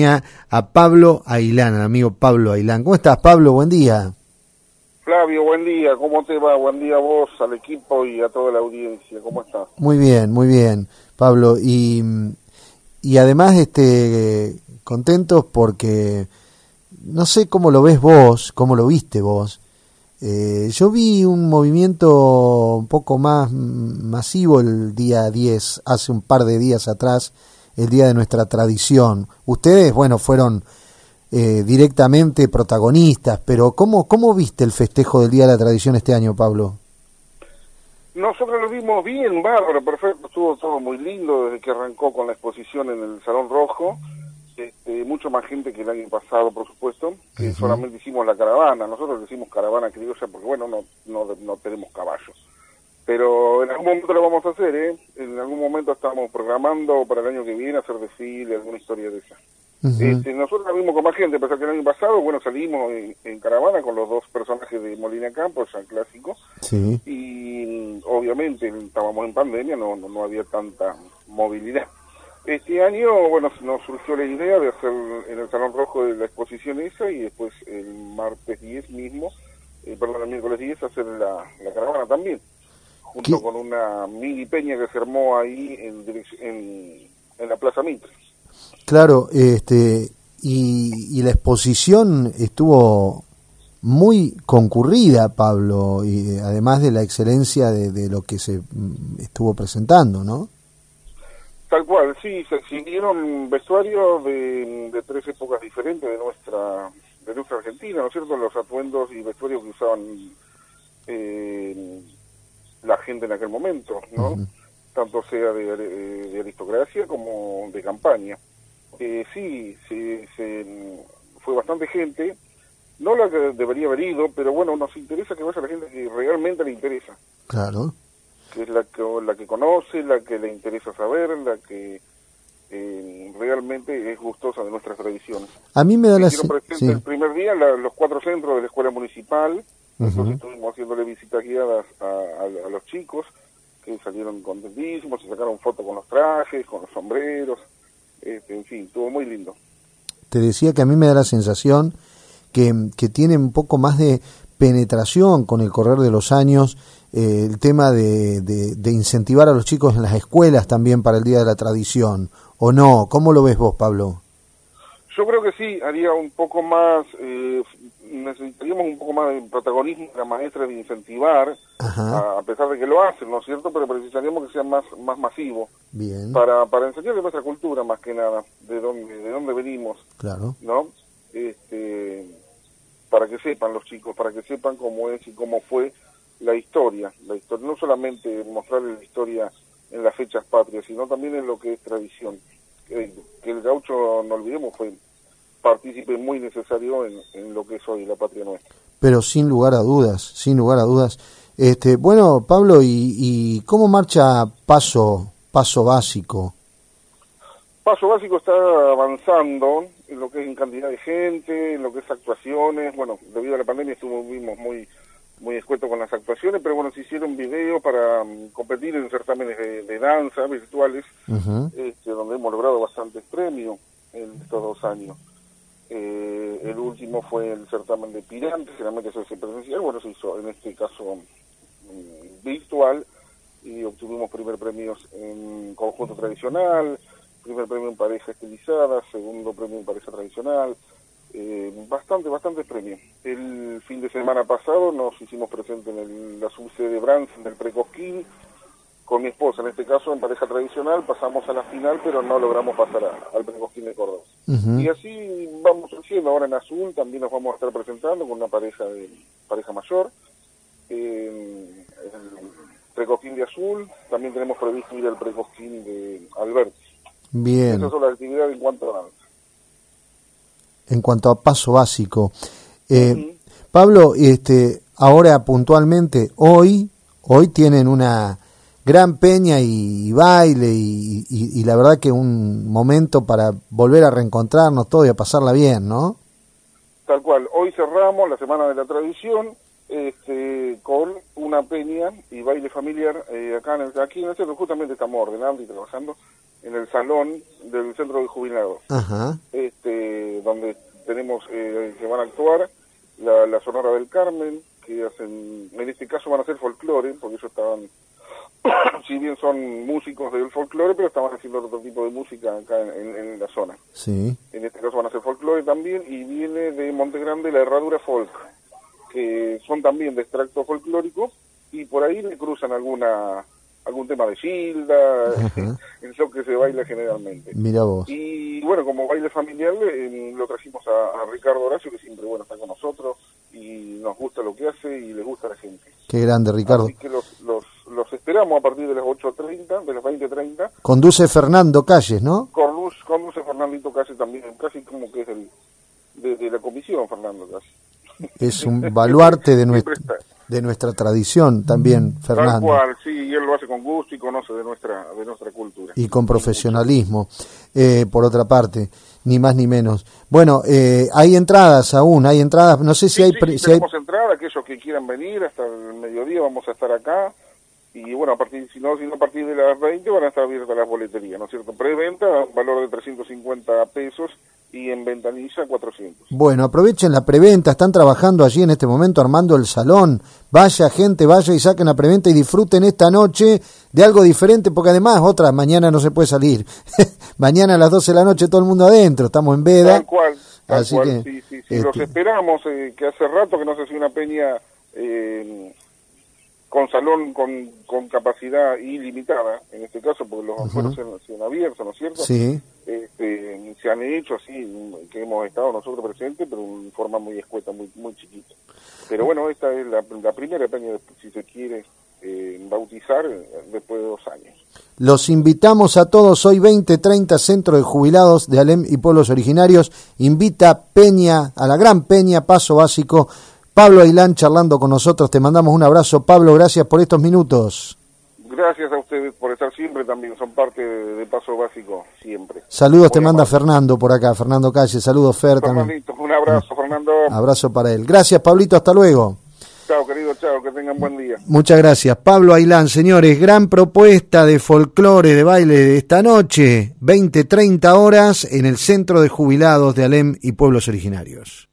línea a Pablo Ailán, al amigo Pablo Ailán. ¿Cómo estás, Pablo? Buen día. Flavio, buen día. ¿Cómo te va? Buen día a vos, al equipo y a toda la audiencia. ¿Cómo estás? Muy bien, Pablo. Y además contentos porque no sé cómo lo ves vos, cómo lo viste vos. Yo vi un movimiento un poco más masivo el día 10, hace un par de días atrás, el día de nuestra tradición. Ustedes, bueno, fueron directamente protagonistas, pero ¿cómo viste el festejo del Día de la Tradición este año, Pablo? Nosotros lo vimos bien, bárbaro, perfecto, estuvo todo muy lindo desde que arrancó con la exposición en el Salón Rojo. Mucho más gente que el año pasado, por supuesto, que solamente hicimos la caravana. Nosotros decimos caravana criolla porque, bueno, no tenemos caballos. Pero en algún momento lo vamos a hacer, ¿eh? En algún momento estamos programando para el año que viene hacer desfile, alguna historia de esa. Nosotros la vimos con más gente, pese a que el año pasado, bueno, salimos en caravana con los dos personajes de Molina Campos, ya clásico, sí. Y obviamente estábamos en pandemia, no había tanta movilidad. Este año, bueno, nos surgió la idea de hacer en el Salón Rojo de la exposición esa y después el martes 10 mismo, el miércoles 10 hacer la caravana también, junto con una mini peña que se armó ahí en la Plaza Mitre. Claro, y la exposición estuvo muy concurrida, Pablo, y además de la excelencia de lo que se estuvo presentando, ¿no? Tal cual, sí, se exhibieron vestuarios de tres épocas diferentes de nuestra Argentina, ¿no es cierto? Los atuendos y vestuarios que usaban la gente en aquel momento, ¿no? Tanto sea de aristocracia como de campaña. Sí, fue bastante gente, no la que debería haber ido, pero bueno, nos interesa que vaya la gente que realmente le interesa. Claro. Que es la que conoce, la que le interesa saber, la que realmente es gustosa de nuestras tradiciones. A mí me da sí. El primer día los 4 centros de la escuela municipal, entonces estuvimos haciéndole visitas guiadas a los chicos, que salieron contentísimos, se sacaron fotos con los trajes, con los sombreros, en fin, estuvo muy lindo. Te decía que a mí me da la sensación que tiene un poco más de penetración con el correr de los años, el tema de incentivar a los chicos en las escuelas también para el Día de la Tradición, ¿o no? ¿Cómo lo ves vos, Pablo? Yo creo que sí, haría un poco más, necesitaríamos un poco más de protagonismo de la maestra de incentivar, a pesar de que lo hacen, ¿no es cierto? Pero necesitaríamos que sea más masivo. Bien. Para enseñar de nuestra cultura más que nada, de dónde venimos. Claro. ¿No? Para que sepan los chicos, para que sepan cómo es y cómo fue la historia, no solamente mostrarles la historia en las fechas patrias, sino también en lo que es tradición. Que el gaucho, no olvidemos, fue partícipe muy necesario en lo que es hoy la patria nuestra. Pero sin lugar a dudas. Bueno, Pablo, ¿y cómo marcha Paso Básico? Paso Básico está avanzando en lo que es en cantidad de gente, en lo que es actuaciones. Bueno, debido a la pandemia estuvimos muy escuetos con las actuaciones, pero bueno, se hicieron videos para competir en certámenes de danza virtuales, donde hemos logrado bastantes premios en estos 2 años. El último fue el certamen de Pirantes, generalmente se hace presencial, bueno, se hizo en este caso virtual, y obtuvimos primer premios en conjunto tradicional, primer premio en pareja estilizada, segundo premio en pareja tradicional, bastantes premios. El fin de semana pasado nos hicimos presentes en la subsede de Bransen del Precosquín, con mi esposa, en este caso en pareja tradicional, pasamos a la final, pero no logramos pasar al Precosquín de Córdoba. Y así vamos haciendo. Ahora en Azul también nos vamos a estar presentando con una pareja mayor, el Precosquín de Azul, también tenemos previsto ir al Precosquín de Alberti. Bien. Esas son las actividades en cuanto a danza. En cuanto a Paso Básico. Pablo, ahora puntualmente, hoy tienen una gran peña y baile y la verdad que un momento para volver a reencontrarnos todos y a pasarla bien, ¿no? Tal cual. Hoy cerramos la Semana de la Tradición con una peña y baile familiar aquí en el centro. Justamente estamos ordenando y trabajando en el salón del centro de jubilados. donde tenemos que van a actuar la Sonora del Carmen, que hacen, en este caso van a hacer folclore, porque ellos estaban, si bien son músicos del folclore, pero estaban haciendo otro tipo de música acá en la zona. Sí. En este caso van a hacer folclore también, y viene de Monte Grande la Herradura Folk, que son también de extracto folclórico, y por ahí le cruzan algún tema de Gilda, en lo que se baila generalmente. Mira vos. Y bueno, como baile familiar lo trajimos a Ricardo Horacio, que siempre está con nosotros y nos gusta lo que hace y le gusta a la gente. Qué grande, Ricardo. Así que los esperamos a partir de las 8:30, de las 20:30. Conduce Fernando Calles, ¿no? Conduce Fernandito Calles también, casi como que es de la comisión, Fernando Calles. Es un baluarte de nuestra tradición también, Fernando. Tal cual, sí, y él lo hace con gusto y conoce de nuestra cultura. Y con profesionalismo, por otra parte, ni más ni menos. Bueno, hay entradas aún, no sé si sí, hay... tenemos entrada, aquellos que quieran venir hasta el mediodía vamos a estar acá, y bueno, si no a partir de las 20 van a estar abiertas las boleterías, ¿no es cierto? Preventa, valor de 350 pesos, y en ventanilla 400. Bueno, aprovechen la preventa, están trabajando allí en este momento armando el salón. Vaya gente, vaya y saquen la preventa y disfruten esta noche de algo diferente, porque además mañana no se puede salir. Mañana a las 12 de la noche todo el mundo adentro, estamos en veda. Tal cual, así que, sí. Los esperamos, que hace rato que no se hacía una peña con salón con capacidad ilimitada, en este caso, porque los afueros se han abierto, ¿no es cierto? Sí. Se han hecho así, que hemos estado nosotros presentes, pero en forma muy escueta, muy chiquita. Pero bueno, esta es la primera peña, si se quiere bautizar, después de 2 años. Los invitamos a todos hoy 20:30, Centro de Jubilados de Alem y Pueblos Originarios. Invita Peña, a la gran Peña, Paso Básico. Pablo Ailán charlando con nosotros. Te mandamos un abrazo, Pablo, gracias por estos minutos. Gracias a ustedes por estar siempre, también son parte de Paso Básico siempre. Saludos te manda Fernando por acá, Fernando Calle, saludos Fer también. Un abrazo, Fernando. Abrazo para él. Gracias, Pablito, hasta luego. Chao, querido, chao, que tengan buen día. Muchas gracias. Pablo Ailán, señores, gran propuesta de folclore, de baile de esta noche, 20-30 horas en el Centro de Jubilados de Alem y Pueblos Originarios.